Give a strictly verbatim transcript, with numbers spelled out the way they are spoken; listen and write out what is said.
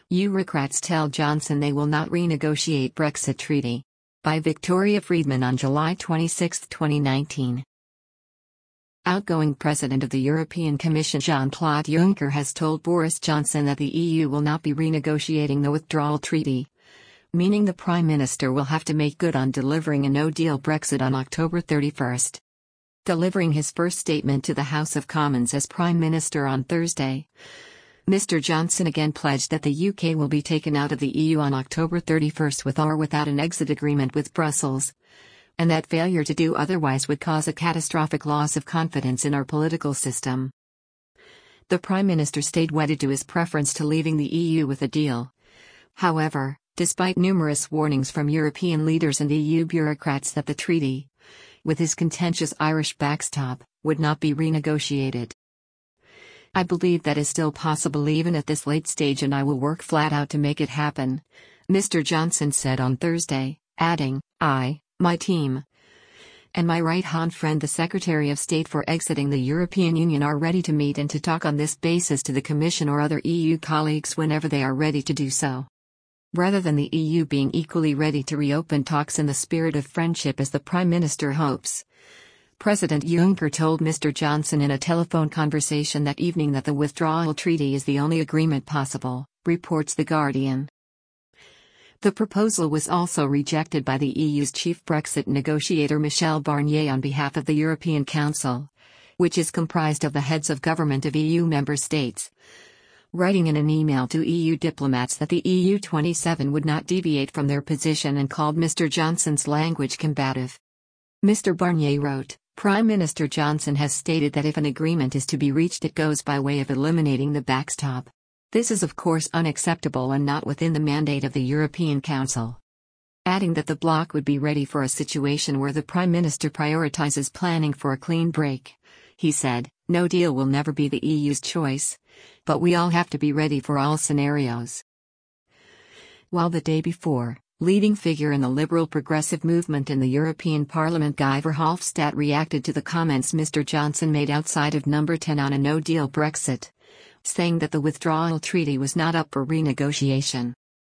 Eurocrats tell Johnson they will not renegotiate Brexit treaty. By Victoria Friedman on July twenty-sixth, twenty nineteen. Outgoing President of the European Commission Jean-Claude Juncker has told Boris Johnson that the E U will not be renegotiating the withdrawal treaty, meaning the Prime Minister will have to make good on delivering a no-deal Brexit on October thirty-first. Delivering his first statement to the House of Commons as Prime Minister on Thursday, Mister Johnson again pledged that the U K will be taken out of the E U on October thirty-first with or without an exit agreement with Brussels, and that failure to do otherwise would cause a catastrophic loss of confidence in our political system. The Prime Minister stayed wedded to his preference to leaving the E U with a deal. However, despite numerous warnings from European leaders and E U bureaucrats that the treaty, with his contentious Irish backstop, would not be renegotiated. "I believe that is still possible even at this late stage, and I will work flat out to make it happen," Mister Johnson said on Thursday, adding, "I, my team, and my right-hand friend the Secretary of State for exiting the European Union are ready to meet and to talk on this basis to the Commission or other E U colleagues whenever they are ready to do so." Rather than the E U being equally ready to reopen talks in the spirit of friendship as the Prime Minister hopes, President Juncker told Mister Johnson in a telephone conversation that evening that the withdrawal treaty is the only agreement possible, reports The Guardian. The proposal was also rejected by the E U's chief Brexit negotiator Michel Barnier on behalf of the European Council, which is comprised of the heads of government of E U member states, writing in an email to E U diplomats that the E U twenty-seven would not deviate from their position and called Mister Johnson's language combative. Mister Barnier wrote, "Prime Minister Johnson has stated that if an agreement is to be reached it goes by way of eliminating the backstop. This is of course unacceptable and not within the mandate of the European Council." Adding that the bloc would be ready for a situation where the Prime Minister prioritizes planning for a clean break. He said, "No deal will never be the E U's choice, but we all have to be ready for all scenarios." While the day before, leading figure in the liberal progressive movement in the European Parliament Guy Verhofstadt reacted to the comments Mister Johnson made outside of Number ten on a no-deal Brexit, saying that the withdrawal treaty was not up for renegotiation.